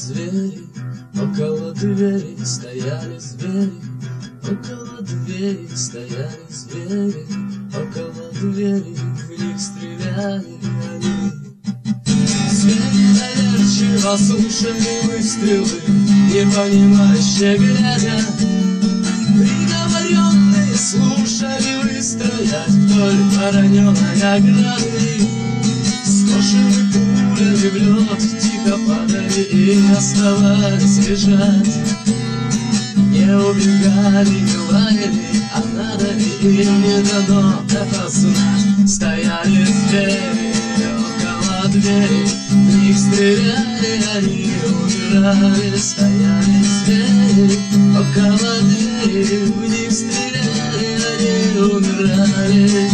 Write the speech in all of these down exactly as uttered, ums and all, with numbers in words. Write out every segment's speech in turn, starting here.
звери, около двери стояли звери, около двери стояли звери, около двери в них стреляли они. Звери доверчиво слушали выстрелы, непонимающе глядя. Приговоренные слушали выстроять вдоль вороненой ограды. Скошены пулями в лед тихо падали и оставались лежать. Не убегали, не лаяли, а надо им не дано это знать. Стояли звери около двери, в них стреляли, они умирали. Стояли звери около двери, в них стреляли, они умирали.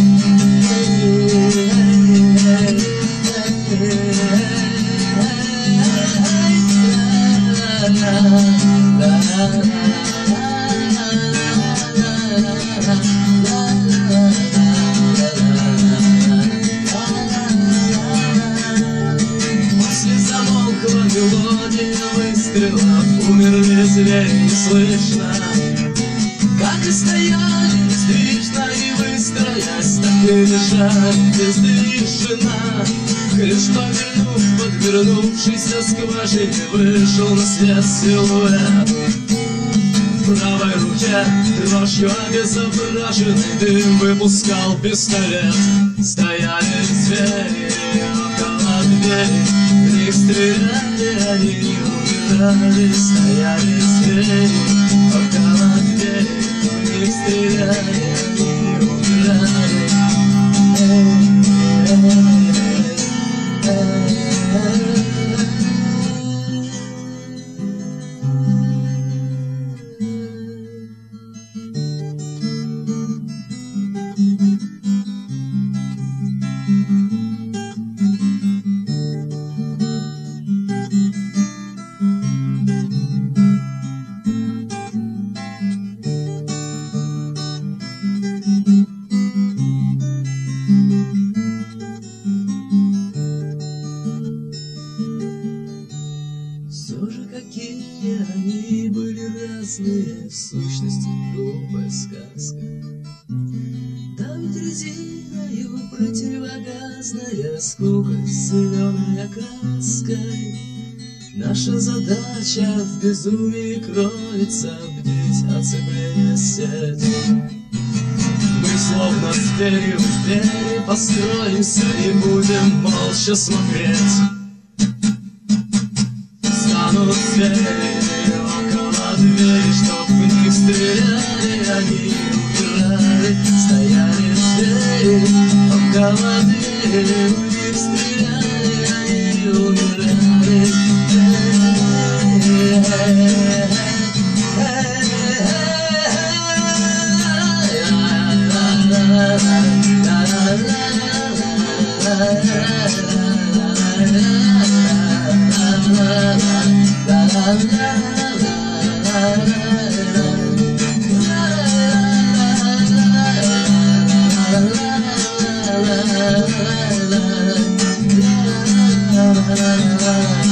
После замолкла мелодия выстрелов, умерли звери не слышно. Как и стояли бездвижно и выстроясь, так и лежали бездвижно. Лишь повернув, подвернувшийся скважине, вышел на свет силуэт. В правой руке дрожью обезображенный дым выпускал пистолет. Стояли звери около двери, в них стреляли, они не умирали. Стояли звери около двери, в них стреляли, они не умирали. Все же какие они были разные, в сущности глупая сказка. Да ведь резиною противогазная скука зеленой окраской. Наша задача в безумии кроется, бдить оцепление сети. Мы словно звери в двери построимся и будем молча смотреть. Станут звери около двери, чтоб в них стреляли, они умирали. Стояли звери около двери, в них стреляли, они умирали. La la la la la la la la la la la la.